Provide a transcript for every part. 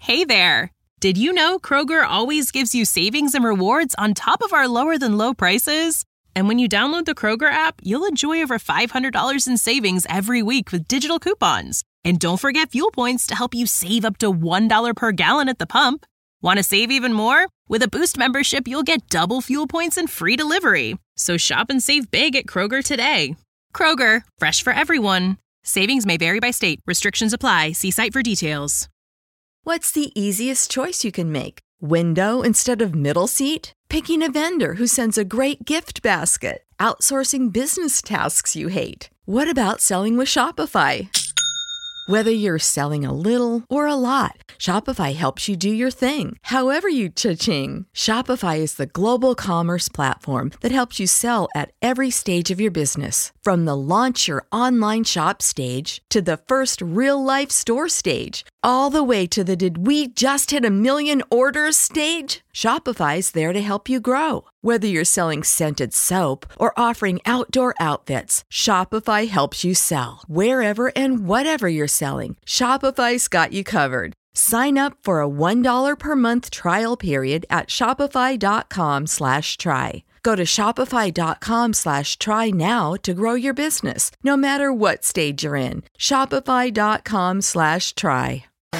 Hey there! Did you know Kroger always gives you savings and rewards on top of our lower than low prices? And when you download the Kroger app, you'll enjoy over $500 in savings every week with digital coupons. And don't forget fuel points to help you save up to $1 per gallon at the pump. Want to save even more? With a Boost membership, you'll get double fuel points and free delivery. So shop and save big at Kroger today. Kroger, fresh for everyone. Savings may vary by state. Restrictions apply. See site for details. What's the easiest choice you can make? Window instead of middle seat? Picking a vendor who sends a great gift basket? Outsourcing business tasks you hate? What about selling with Shopify? Whether you're selling a little or a lot, Shopify helps you do your thing, however you cha-ching. Shopify is the global commerce platform that helps you sell at every stage of your business. From the launch your online shop stage to the first real-life store stage, all the way to the did we just hit a million orders stage? Shopify's there to help you grow. Whether you're selling scented soap or offering outdoor outfits, Shopify helps you sell. Wherever and whatever you're selling, Shopify's got you covered. Sign up for a $1 per month trial period at shopify.com/try. Go to shopify.com/try now to grow your business, no matter what stage you're in. Shopify.com/try.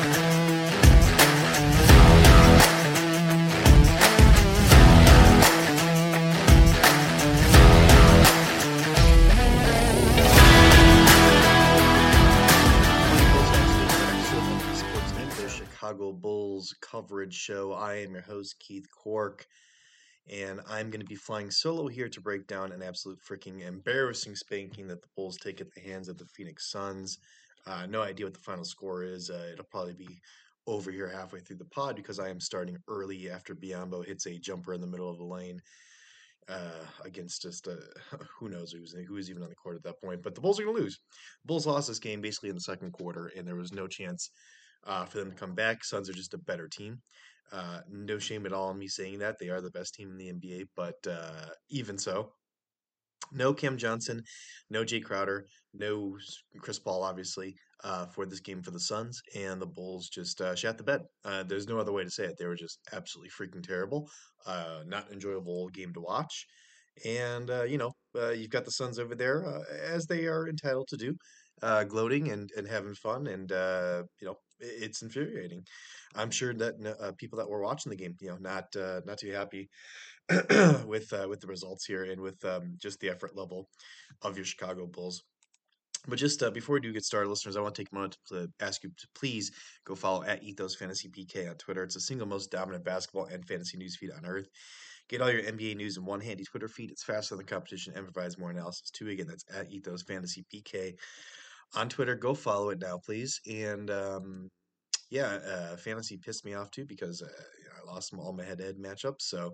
Chicago Bulls coverage show. I am your host, Keith Cork, and I'm going to be flying solo here to break down an absolute freaking embarrassing spanking that the Bulls take at the hands of the Phoenix Suns. No idea what the final score is. It'll probably be over here halfway through the pod because I am starting early after Biyombo hits a jumper in the middle of the lane against just who knows who was even on the court at that point. But the Bulls are going to lose. The Bulls lost this game basically in the second quarter, and there was no chance for them to come back. Suns are just a better team. No shame at all in me saying that. They are the best team in the NBA, but even so, no Cam Johnson, no Jay Crowder, no Chris Paul, obviously, for this game for the Suns, and the Bulls just shat the bed. There's no other way to say it. They were just absolutely freaking terrible. Not an enjoyable game to watch. And, you've got the Suns over there, as they are entitled to do, gloating and having fun. And, it's infuriating. I'm sure that people that were watching the game, not too happy with the results here and with just the effort level of your Chicago Bulls. But just before we do get started, listeners, I want to take a moment to ask you to please go follow at EthosFantasyPK on Twitter. It's the single most dominant basketball and fantasy news feed on earth. Get all your NBA news in one handy Twitter feed. It's faster than competition and provides more analysis too. Again, that's at EthosFantasyPK on Twitter. Go follow it now, please. And fantasy pissed me off too because I lost all my head-to-head matchups. So,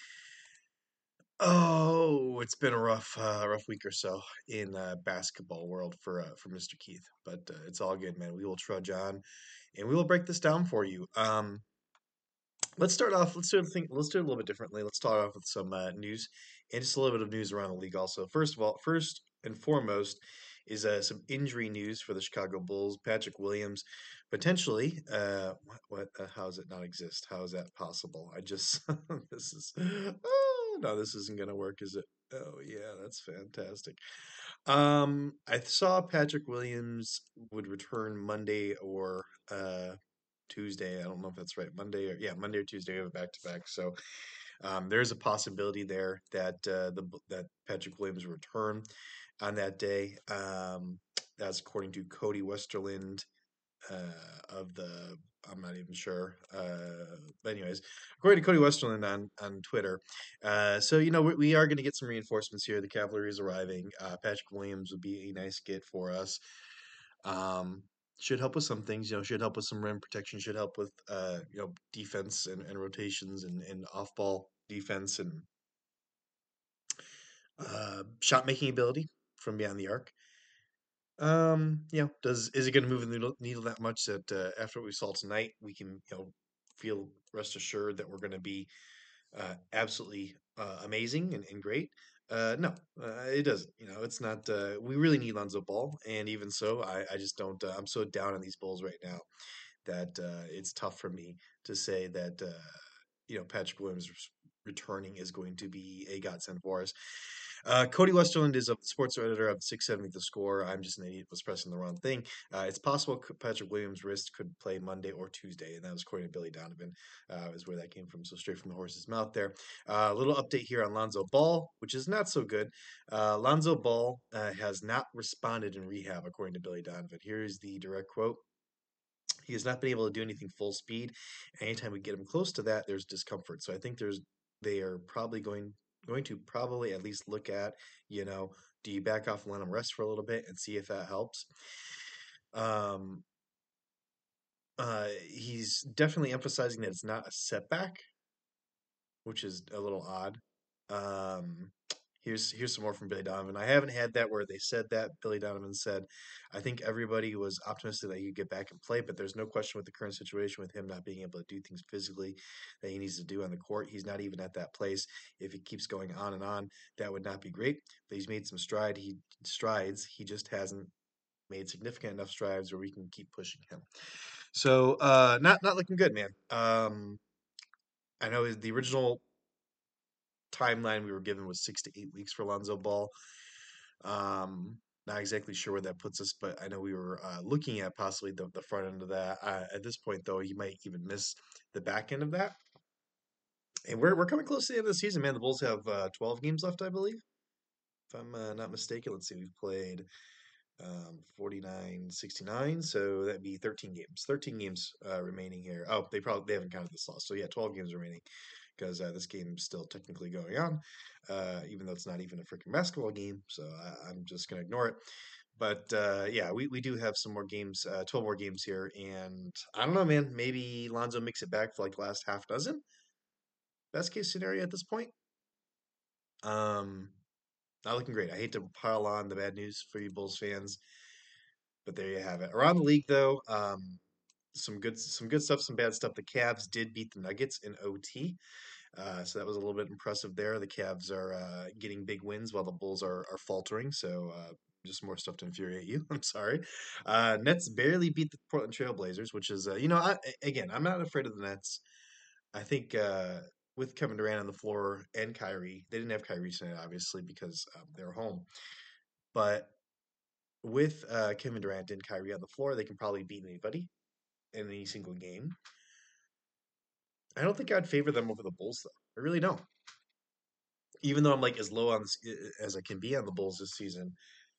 it's been a rough week or so in basketball world for Mr. Keith. But it's all good, man. We will trudge on, and we will break this down for you. Let's start off. Let's do it a little bit differently. Let's start off with some news and just a little bit of news around the league. Also, first and foremost, is some injury news for the Chicago Bulls. Patrick Williams potentially. How does it not exist? How is that possible? This is. Oh no, this isn't gonna work, is it? Oh yeah, that's fantastic. I saw Patrick Williams would return Monday or Tuesday. I don't know if that's right. Monday or Tuesday. We have a back to back. So there's a possibility there that that Patrick Williams will return on that day. That's according to Cody Westerland I'm not even sure. But anyways, according to Cody Westerland on Twitter. So we are going to get some reinforcements here. The cavalry is arriving. Patrick Williams would be a nice get for us. Should help with some things, should help with some rim protection, should help with, defense and rotations and off-ball defense and shot-making ability from beyond the arc. Is it going to move the needle that much that after what we saw tonight, we can, feel rest assured that we're going to be absolutely amazing and great? No, it doesn't. It's not. We really need Lonzo Ball, and even so, I just don't. I'm so down on these Bulls right now that it's tough for me to say that Patrick Williams returning is going to be a godsend for us. Cody Westerland is a sports editor of 670 The Score. I'm just an idiot, was pressing the wrong thing. It's possible Patrick Williams' wrist could play Monday or Tuesday, and that was according to Billy Donovan, is where that came from. So straight from the horse's mouth there. A little update here on Lonzo Ball, which is not so good. Lonzo Ball has not responded in rehab, according to Billy Donovan. Here's the direct quote. He has not been able to do anything full speed. Anytime we get him close to that, there's discomfort. So I think they are probably going to probably at least look at, do you back off and let him rest for a little bit and see if that helps? Um, he's definitely emphasizing that it's not a setback, which is a little odd. Um, here's some more from Billy Donovan. I haven't had that where they said that. Billy Donovan said, I think everybody was optimistic that he'd get back and play, but there's no question with the current situation with him not being able to do things physically that he needs to do on the court. He's not even at that place. If he keeps going on, that would not be great. But he's made some strides. He just hasn't made significant enough strides where we can keep pushing him. So not looking good, man. I know the original timeline we were given was 6 to 8 weeks for Lonzo Ball. Not exactly sure where that puts us, but I know we were looking at possibly the front end of that. At this point, though, he might even miss the back end of that. And we're coming close to the end of the season, man. The Bulls have 12 games left, I believe, if I'm not mistaken. Let's see, we've played 49, 69, so that'd be 13 games. 13 games remaining here. Oh, they haven't counted this loss, so yeah, 12 games remaining because this game's still technically going on, even though it's not even a freaking basketball game. So I'm just gonna ignore it. But yeah, we do have some more games, 12 more games here, and I don't know, man. Maybe Lonzo makes it back for like the last half dozen. Best case scenario at this point. Not looking great. I hate to pile on the bad news for you Bulls fans, but there you have it. Around the league, though, some good stuff, some bad stuff. The Cavs did beat the Nuggets in OT, so that was a little bit impressive there. The Cavs are getting big wins while the Bulls are faltering. So just more stuff to infuriate you. I'm sorry. Nets barely beat the Portland Trailblazers, which is again, I'm not afraid of the Nets. I think with Kevin Durant on the floor and Kyrie, they didn't have Kyrie tonight, obviously, because they're home. But with Kevin Durant and Kyrie on the floor, they can probably beat anybody in any single game. I don't think I'd favor them over the Bulls, though. I really don't. Even though I'm like as low on as I can be on the Bulls this season,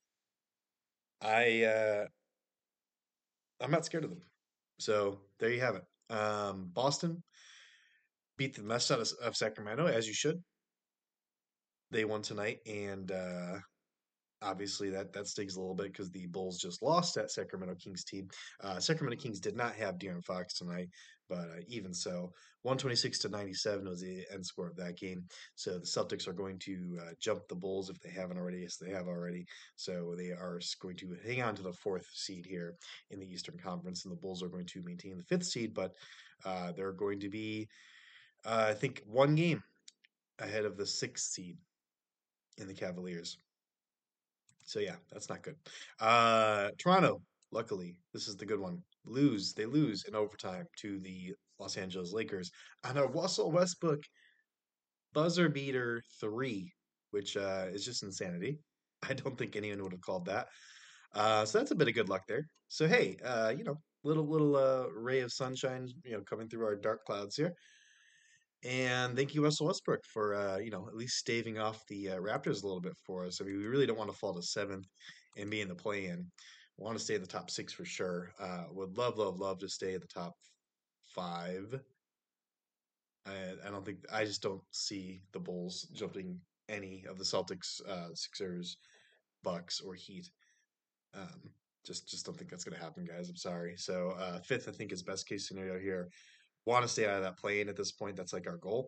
I'm not scared of them. So there you have it. Boston beat the mess out of Sacramento, as you should. They won tonight, and obviously that stings a little bit because the Bulls just lost that Sacramento Kings team. Sacramento Kings did not have De'Aaron Fox tonight, but even so, 126-97 was the end score of that game. So the Celtics are going to jump the Bulls if they haven't already. Yes, they have already. So they are going to hang on to the 4th seed here in the Eastern Conference, and the Bulls are going to maintain the 5th seed, but they're going to be, I think, one game ahead of the 6th seed in the Cavaliers. So yeah, that's not good. Toronto, luckily, this is the good one. They lose in overtime to the Los Angeles Lakers on a Russell Westbrook buzzer beater 3, which is just insanity. I don't think anyone would have called that. So that's a bit of good luck there. So hey, little ray of sunshine, coming through our dark clouds here. And thank you, Russell Westbrook, for at least staving off the Raptors a little bit for us. I mean, we really don't want to fall to 7th and be in the play-in. We want to stay in the top 6 for sure. Would love to stay at the top 5. I just don't see the Bulls jumping any of the Celtics, Sixers, Bucks, or Heat. Just don't think that's going to happen, guys. I'm sorry. So 5th, I think, is best case scenario here. Want to stay out of that play-in at this point. That's like our goal.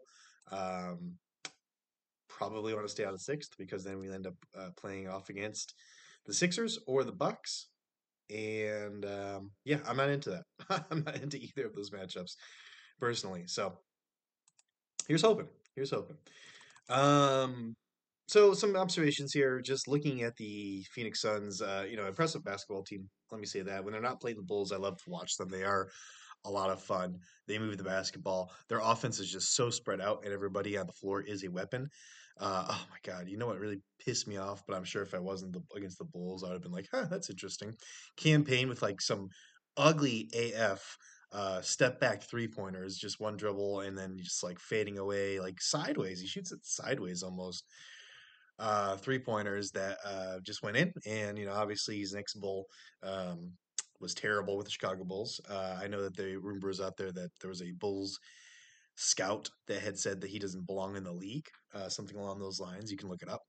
Probably want to stay out of 6th because then we end up playing off against the Sixers or the Bucks. And yeah, I'm not into that. I'm not into either of those matchups personally. So here's hoping. So some observations here, just looking at the Phoenix Suns, impressive basketball team. Let me say that. When they're not playing the Bulls, I love to watch them. They are a lot of fun. They move the basketball. Their offense is just so spread out, and everybody on the floor is a weapon. Oh my God, you know what really pissed me off? But I'm sure if I wasn't against the Bulls, I would have been like, huh, that's interesting. Campaign with like some ugly AF step back 3 pointers, just one dribble, and then just like fading away, like sideways. He shoots it sideways almost. 3 pointers that just went in, and obviously his next Bull um, was terrible with the Chicago Bulls. I know that the rumor was out there that there was a Bulls scout that had said that he doesn't belong in the league, something along those lines. You can look it up.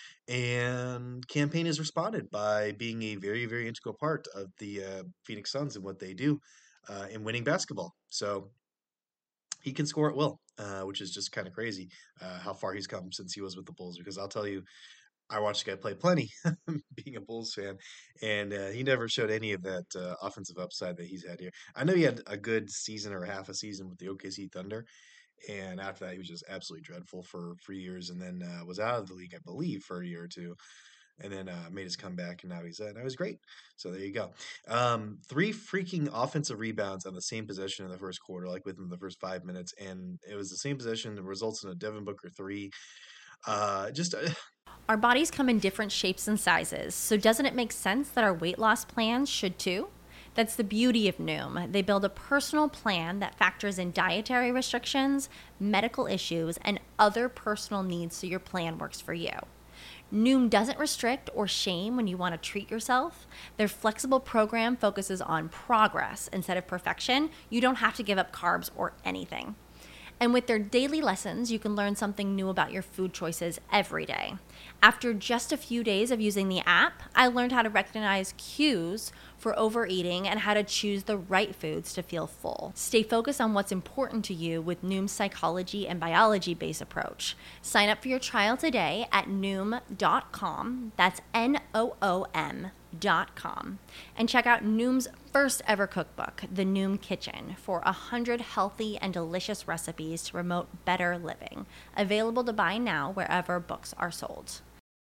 And campaign has responded by being a very, very integral part of the Phoenix Suns and what they do in winning basketball. So he can score at will, which is just kind of crazy how far he's come since he was with the Bulls. Because I'll tell you, I watched the guy play plenty, being a Bulls fan, and he never showed any of that offensive upside that he's had here. I know he had a good season or half a season with the OKC Thunder, and after that, he was just absolutely dreadful for years, and then was out of the league, I believe, for a year or two, and then made his comeback, and now he's great. So there you go. Three freaking offensive rebounds on the same possession in the first quarter, like within the first 5 minutes, and it was the same possession that results in a Devin Booker three. Just Our bodies come in different shapes and sizes, so doesn't it make sense that our weight loss plans should too? That's the beauty of Noom. They build a personal plan that factors in dietary restrictions, medical issues, and other personal needs so your plan works for you. Noom doesn't restrict or shame when you want to treat yourself. Their flexible program focuses on progress instead of perfection. You don't have to give up carbs or anything. And with their daily lessons, you can learn something new about your food choices every day. After just a few days of using the app, I learned how to recognize cues for overeating and how to choose the right foods to feel full. Stay focused on what's important to you with Noom's psychology and biology-based approach. Sign up for your trial today at Noom.com. That's Noom.com. And check out Noom's first ever cookbook, The Noom Kitchen, for 100 healthy and delicious recipes to promote better living. Available to buy now wherever books are sold.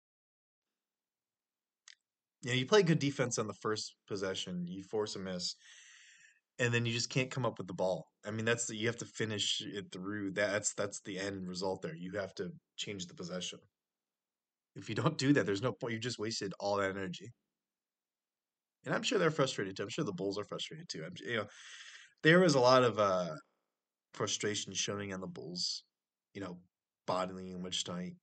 you play good defense on the first possession, you force a miss, and then you just can't come up with the ball. I mean, you have to finish it through. That's the end result there. You have to change the possession. If you don't do that, there's no point. You just wasted all that energy. And I'm sure they're frustrated too. I'm sure the Bulls are frustrated too. There was a lot of frustration showing on the Bulls, you know, bodily language tonight.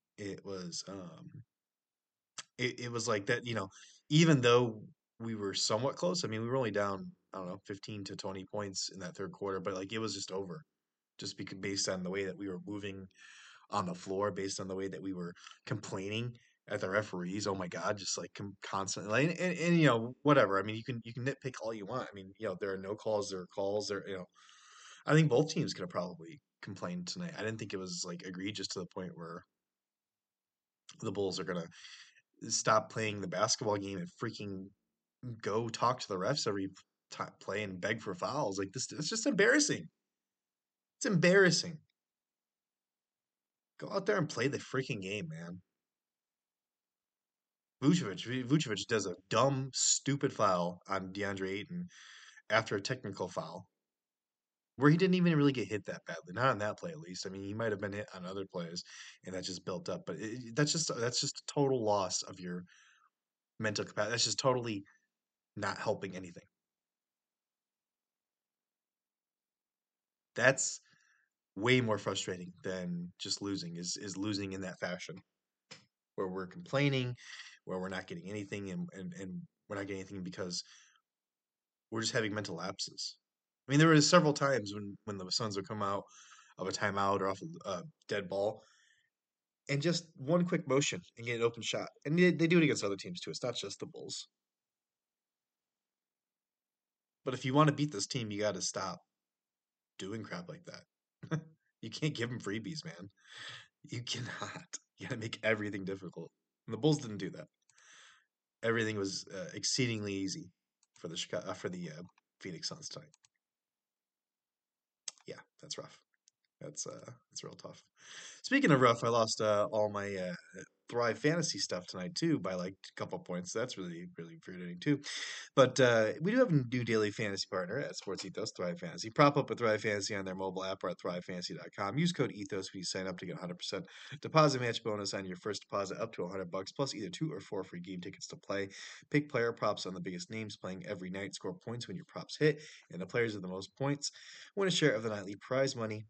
It was like that, even though we were somewhat close. I mean, we were only down, I don't know, 15 to 20 points in that third quarter, but like it was just over just because based on the way that we were moving on the floor, based on the way that we were complaining at the referees. Oh my God, just like constantly, like, and whatever. I mean, you can nitpick all you want. I mean, there are no calls, there are calls, I think both teams could have probably complained tonight. I didn't think it was like egregious to the point where the Bulls are gonna stop playing the basketball game and freaking go talk to the refs every play and beg for fouls. Like this, it's just embarrassing. It's embarrassing. Go out there and play the freaking game, man. Vucevic does a dumb, stupid foul on DeAndre Ayton after a technical foul where he didn't even really get hit that badly. Not on that play, at least. I mean, he might have been hit on other plays, and that just built up. But that's just a total loss of your mental capacity. That's just totally not helping anything. That's way more frustrating than just losing. Is losing in that fashion where we're complaining, where we're not getting anything, and we're not getting anything because we're just having mental lapses. I mean, there was several times when the Suns would come out of a timeout or off a dead ball, and just one quick motion and get an open shot. And they do it against other teams too. It's not just the Bulls. But if you want to beat this team, you got to stop doing crap like that. You can't give them freebies, man. You cannot. You got to make everything difficult. And the Bulls didn't do that. Everything was exceedingly easy for the Phoenix Suns tonight. Yeah, that's rough. That's real tough. Speaking of rough, I lost all my Thrive Fantasy stuff tonight too by like a couple points. So that's really, really infuriating too. But we do have a new daily fantasy partner at Sports Ethos, Thrive Fantasy. Prop up with Thrive Fantasy on their mobile app or at thrivefantasy.com. Use code ETHOS when you sign up to get 100% deposit match bonus on your first deposit up to $100, plus either 2 or 4 free game tickets to play. Pick player props on the biggest names playing every night. Score points when your props hit, and the players with the most points win a share of the nightly prize money.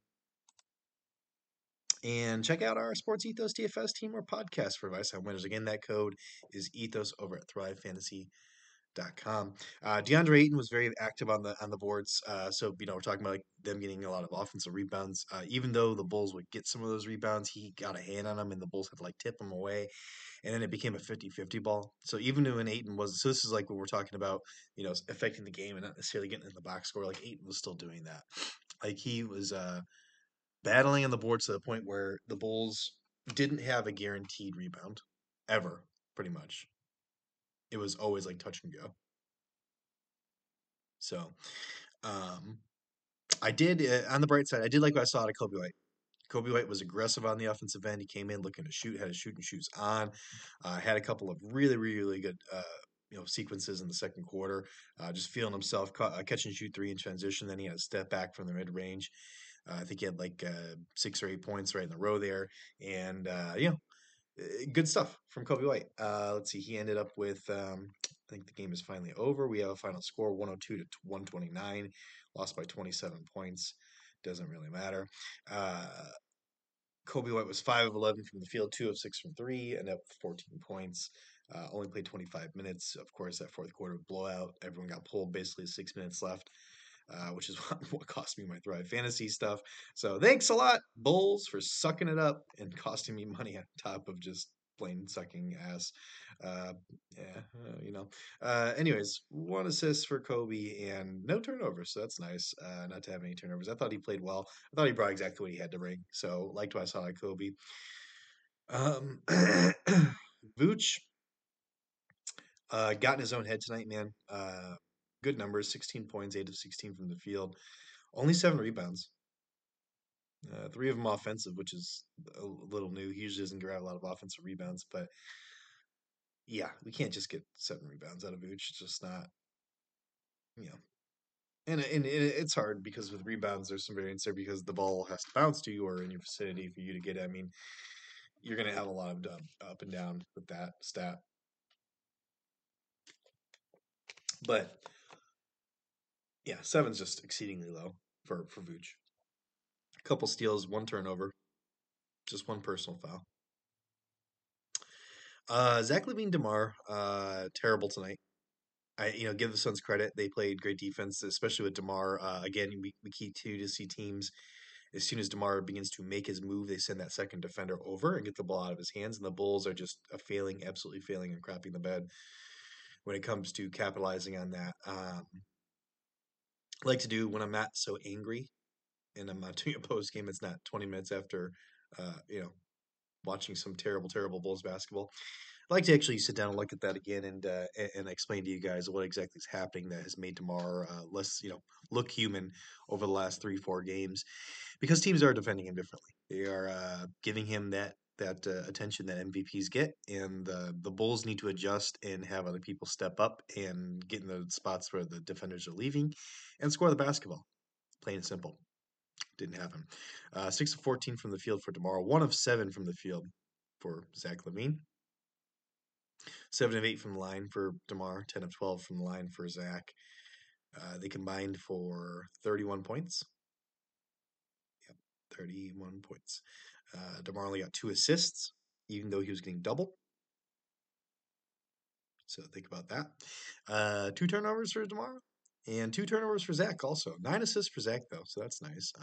And check out our Sports Ethos DFS team or podcast for advice on winners. Again, that code is Ethos over at thrivefantasy.com. DeAndre Ayton was very active on the boards. So we're talking about like them getting a lot of offensive rebounds. Even though the Bulls would get some of those rebounds, he got a hand on them, and the Bulls had to like tip him away, and then it became a 50-50 ball. So even when Ayton was, so this is like when we're talking about affecting the game and not necessarily getting in the box score. Like Ayton was still doing that. Like he was battling on the board to the point where the Bulls didn't have a guaranteed rebound ever, pretty much. It was always like touch and go. So, I did, on the bright side, I did like what I saw out of Kobe White. Kobe White was aggressive on the offensive end. He came in looking to shoot, had his shooting shoes on, had a couple of really, really, really good sequences in the second quarter, just feeling himself, catch and shoot three in transition. Then he had a step back from the mid range. I think he had like 6 or 8 points right in a row there, and good stuff from Kobe White. Let's see, he ended up with I think the game is finally over. We have a final score 102 to 129, lost by 27 points. Doesn't really matter. Kobe White was 5 of 11 from the field, 2 of 6 from three, and up 14 points. Only played 25 minutes. Of course, that fourth quarter blowout. Everyone got pulled basically 6 minutes left. Which is what cost me my Thrive Fantasy stuff. So thanks a lot, Bulls, for sucking it up and costing me money on top of just plain sucking ass. Anyways, 1 assist for Kobe and no turnovers, so that's nice. Not to have any turnovers. I thought he played well. I thought he brought exactly what he had to bring. So liked what I saw like Kobe. Vooch got in his own head tonight, man. Good numbers, 16 points, 8 of 16 from the field. Only 7 rebounds. 3 of them offensive, which is a little new. He usually doesn't grab a lot of offensive rebounds, but yeah, we can't just get 7 rebounds out of Vooch. It's just not, and it's hard because with rebounds, there's some variance there because the ball has to bounce to you or in your vicinity for you to get it. I mean, you're going to have a lot of up and down with that stat. But yeah, 7's just exceedingly low for Vooch. A couple steals, 1 turnover, just 1 personal foul. Zach LaVine, DeMar, terrible tonight. I give the Suns credit; they played great defense, especially with DeMar. Again, we continue to see teams as soon as DeMar begins to make his move, they send that second defender over and get the ball out of his hands, and the Bulls are just absolutely failing, and crapping the bed when it comes to capitalizing on that. Like to do when I'm not so angry and I'm not doing a post game. It's not 20 minutes after, watching some terrible, terrible Bulls basketball. I like to actually sit down and look at that again and explain to you guys what exactly is happening that has made DeMar less, look human over the last 3-4 games, because teams are defending him differently. They are giving him that attention that MVPs get, and the Bulls need to adjust and have other people step up and get in the spots where the defenders are leaving and score the basketball. Plain and simple. Didn't happen. 6 of 14 from the field for DeMar. 1 of 7 from the field for Zach LaVine. 7 of 8 from the line for DeMar. 10 of 12 from the line for Zach. They combined for 31 points. Yep, 31 points. DeMar only got 2 assists, even though he was getting double. So think about that. 2 turnovers for DeMar. And 2 turnovers for Zach also. 9 assists for Zach though, so that's nice.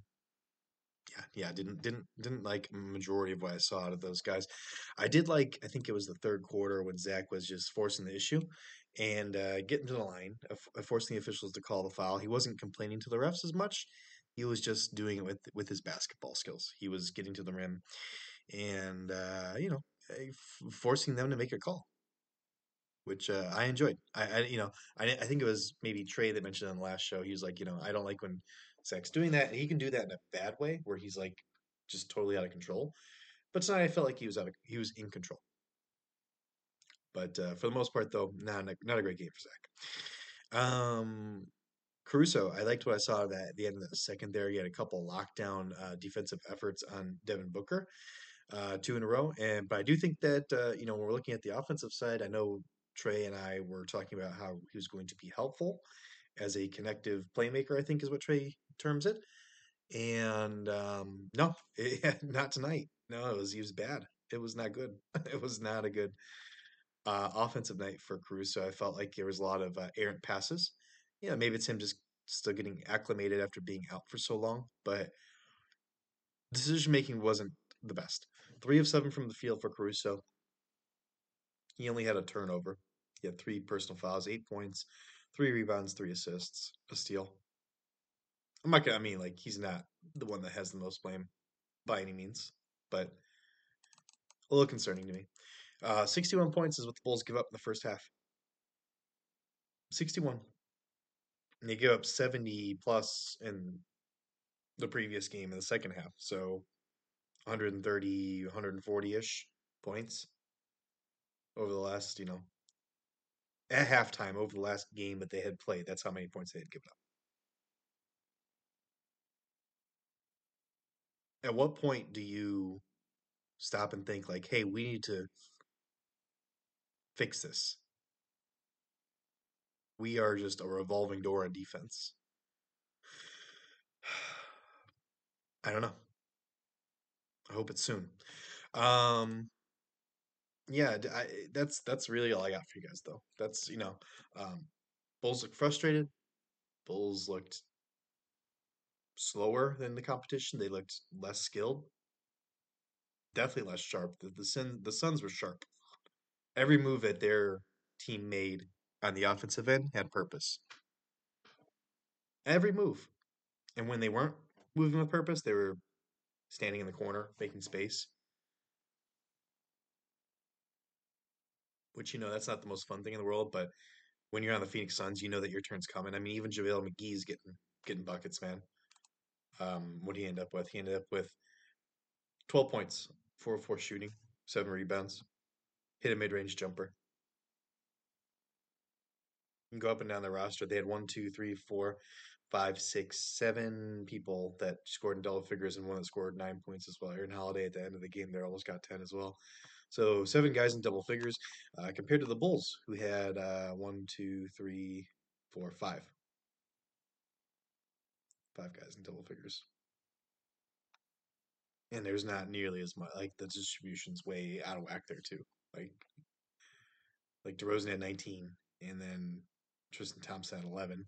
Didn't like majority of what I saw out of those guys. I did like, I think it was the third quarter when Zach was just forcing the issue and getting to the line, forcing the officials to call the foul. He wasn't complaining to the refs as much. He was just doing it with his basketball skills. He was getting to the rim and forcing them to make a call, which I enjoyed. I think it was maybe Trey that mentioned on the last show. He was like, I don't like when Zach's doing that. And he can do that in a bad way where he's like just totally out of control. But tonight I felt like he was in control. But for the most part, though, not a great game for Zach. Caruso, I liked what I saw that at the end of the second there. He had a couple lockdown defensive efforts on Devin Booker, two in a row. But I do think that when we're looking at the offensive side, I know Trey and I were talking about how he was going to be helpful as a connective playmaker, I think is what Trey terms it. And no, not tonight. No, he was bad. It was not good. It was not a good offensive night for Caruso. I felt like there was a lot of errant passes. Yeah, maybe it's him just still getting acclimated after being out for so long, but decision making wasn't the best. 3 of 7 from the field for Caruso. He only had a turnover. He had 3 personal fouls, 8 points, 3 rebounds, 3 assists, a steal. I'm not gonna. I mean, like he's not the one that has the most blame by any means, but a little concerning to me. 61 points is what the Bulls give up in the first half. 61. And they give up 70 plus in the previous game in the second half. So 130, 140-ish points over the last, at halftime over the last game that they had played. That's how many points they had given up. At what point do you stop and think like, hey, we need to fix this? We are just a revolving door on defense. I don't know. I hope it's soon. Yeah, that's really all I got for you guys, though. That's Bulls looked frustrated. Bulls looked slower than the competition. They looked less skilled, definitely less sharp. The Suns were sharp. Every move that their team made on the offensive end had purpose. Every move, and when they weren't moving with purpose, they were standing in the corner, making space. Which that's not the most fun thing in the world, but when you're on the Phoenix Suns, you know that your turn's coming. I mean, even JaVale McGee's getting buckets, man. What did he end up with? He ended up with 12 points, 4 of 4 shooting, 7 rebounds, hit a mid-range jumper. You can go up and down the roster. They had 1, 2, 3, 4, 5, 6, 7 people that scored in double figures and one that scored 9 points as well. Aaron Holiday at the end of the game there almost got 10 as well. So 7 guys in double figures compared to the Bulls, who had 1, 2, 3, 4, 5. 5 guys in double figures. And there's not nearly as much. Like the distribution's way out of whack there too. Like DeRozan had 19, and then Tristan Thompson had 11.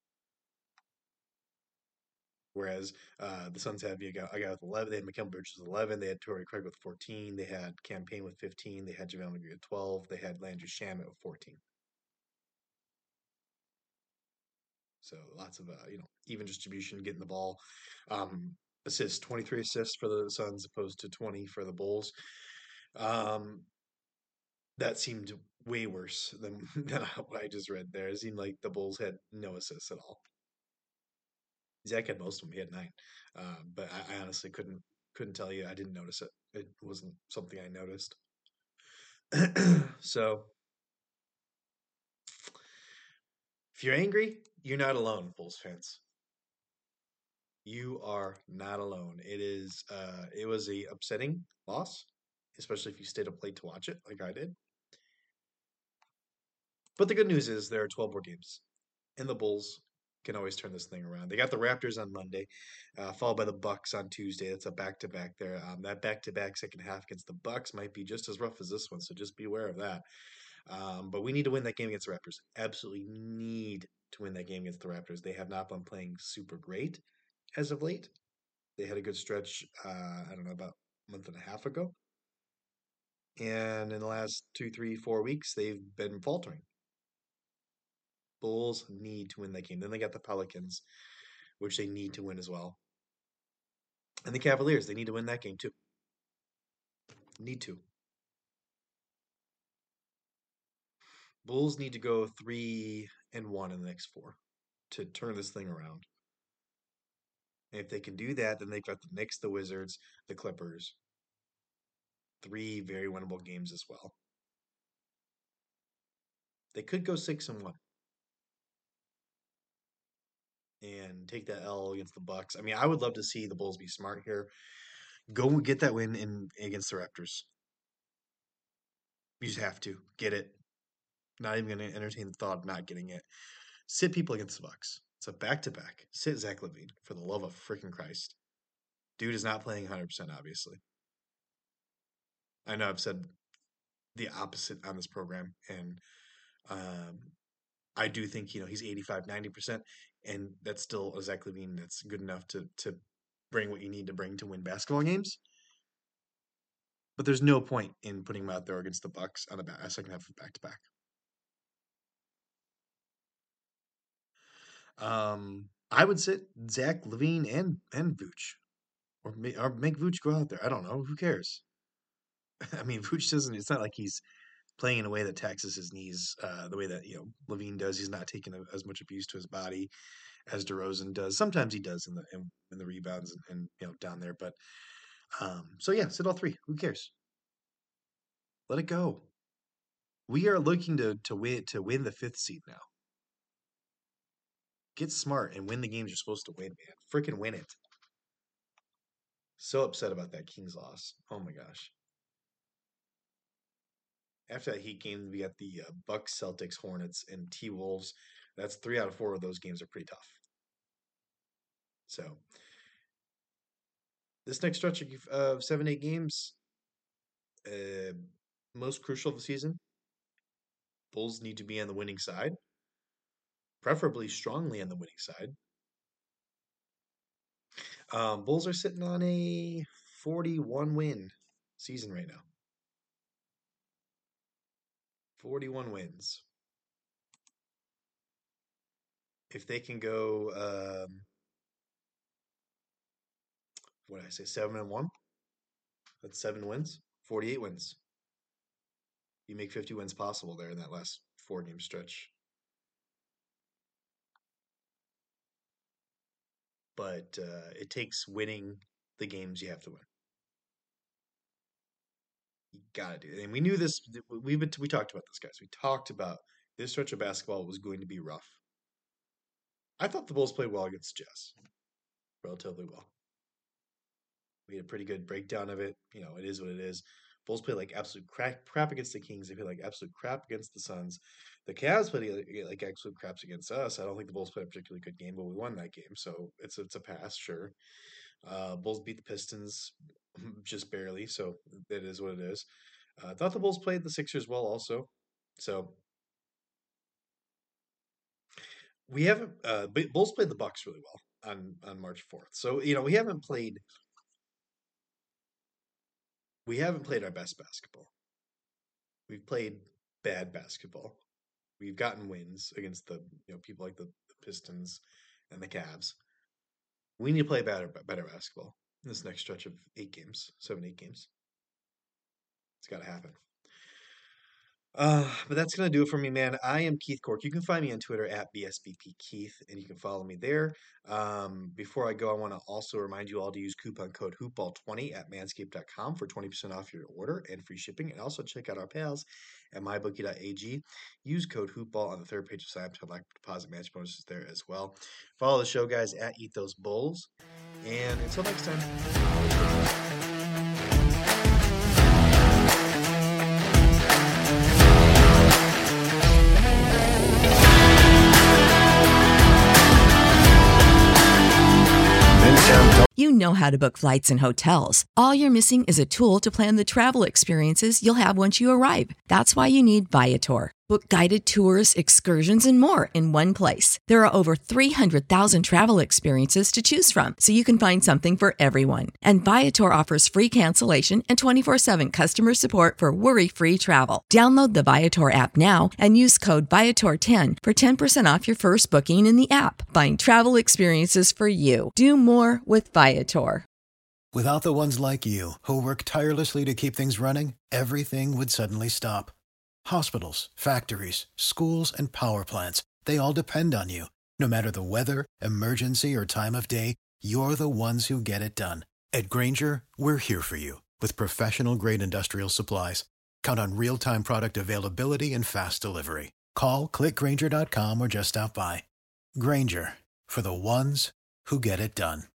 Whereas the Suns had a guy with 11. They had Mikal Bridges with 11. They had Torrey Craig with 14. They had Cam Payne with 15. They had JaVale McGee with 12. They had Landry Shamet with 14. So lots of even distribution, getting the ball. Assists, 23 assists for the Suns opposed to 20 for the Bulls. That seemed way worse than what I just read there. It seemed like the Bulls had no assists at all. Zach had most of them. He had 9. But I honestly couldn't tell you. I didn't notice it. It wasn't something I noticed. So if you're angry, you're not alone, Bulls fans. You are not alone. It was a upsetting loss, especially if you stayed up late to watch it like I did. But the good news is there are 12 more games, and the Bulls can always turn this thing around. They got the Raptors on Monday, followed by the Bucks on Tuesday. That's a back-to-back there. That back-to-back second half against the Bucks might be just as rough as this one, so just be aware of that. But we need to win that game against the Raptors. Absolutely need to win that game against the Raptors. They have not been playing super great as of late. They had a good stretch, I don't know, about a month and a half ago. And in the last 2, 3, 4 weeks, they've been faltering. Bulls need to win that game. Then they got the Pelicans, which they need to win as well. And the Cavaliers, they need to win that game too. Need to. Bulls need to go 3-1 in the next 4 to turn this thing around. And if they can do that, then they've got the Knicks, the Wizards, the Clippers, 3 very winnable games as well. They could go 6-1 and take that L against the Bucks. I mean, I would love to see the Bulls be smart here. Go get that win against the Raptors. You just have to get it. Not even going to entertain the thought of not getting it. Sit people against the Bucks. It's a back-to-back. Sit Zach LaVine, for the love of freaking Christ. Dude is not playing 100%, obviously. I know I've said the opposite on this program, and I do think, he's 85, 90%, and that's still a Zach LaVine that's good enough to bring what you need to bring to win basketball games. But there's no point in putting him out there against the Bucks on a second half of back-to-back. I would sit Zach LaVine and Vooch, or make Vooch go out there. I don't know. Who cares? I mean, Vooch doesn't. It's not like he's playing in a way that taxes his knees the way that LaVine does. He's not taking as much abuse to his body as DeRozan does. Sometimes he does in the rebounds and down there. But so yeah, sit all 3. Who cares? Let it go. We are looking to win the 5th seed now. Get smart and win the games you're supposed to win, man. Freaking win it. So upset about that Kings loss. Oh my gosh. After that Heat game, we got the Bucks, Celtics, Hornets, and T-Wolves. That's 3 out of 4 of those games are pretty tough. So this next stretch of 7-8 games, most crucial of the season. Bulls need to be on the winning side. Preferably strongly on the winning side. Bulls are sitting on a 41-win season right now. 41 wins. If they can go, 7-1? That's 7 wins. 48 wins. You make 50 wins possible there in that last 4-game stretch. But it takes winning the games you have to win. You gotta do it. And we knew this. We talked about this, guys. We talked about this stretch of basketball was going to be rough. I thought the Bulls played well against the Jazz. Relatively well. We had a pretty good breakdown of it. It is what it is. Bulls played like absolute crap against the Kings. They played like absolute crap against the Suns. The Cavs played like absolute craps against us. I don't think the Bulls played a particularly good game, but we won that game, so it's a pass, sure. Bulls beat the Pistons just barely, so it is what it is. I thought the Bulls played the Sixers well also. So we haven't Bulls played the Bucks really well on March 4th. So, we haven't played our best basketball. We've played bad basketball. We've gotten wins against the people like the Pistons and the Cavs. We need to play better basketball in this next stretch of 8 games, 7-8 games. It's got to happen. But that's going to do it for me, man. I am Keith Cork. You can find me on Twitter at BSBPKeith, and you can follow me there. Before I go, I want to also remind you all to use coupon code HoopBall20 at manscaped.com for 20% off your order and free shipping. And also check out our pals at mybookie.ag. Use code HoopBall on the 3rd page of sign up to unlock deposit match bonuses there as well. Follow the show, guys, at Eat Those Bulls. And until next time. You know how to book flights and hotels. All you're missing is a tool to plan the travel experiences you'll have once you arrive. That's why you need Viator. Book guided tours, excursions, and more in one place. There are over 300,000 travel experiences to choose from, so you can find something for everyone. And Viator offers free cancellation and 24/7 customer support for worry-free travel. Download the Viator app now and use code Viator10 for 10% off your first booking in the app. Find travel experiences for you. Do more with Viator. Without the ones like you, who work tirelessly to keep things running, everything would suddenly stop. Hospitals, factories, schools, and power plants, they all depend on you. No matter the weather, emergency, or time of day, you're the ones who get it done. At Grainger, we're here for you With professional-grade industrial supplies, count on real-time product availability and fast delivery. Call, click Grainger.com, or just stop by. Grainger, for the ones who get it done.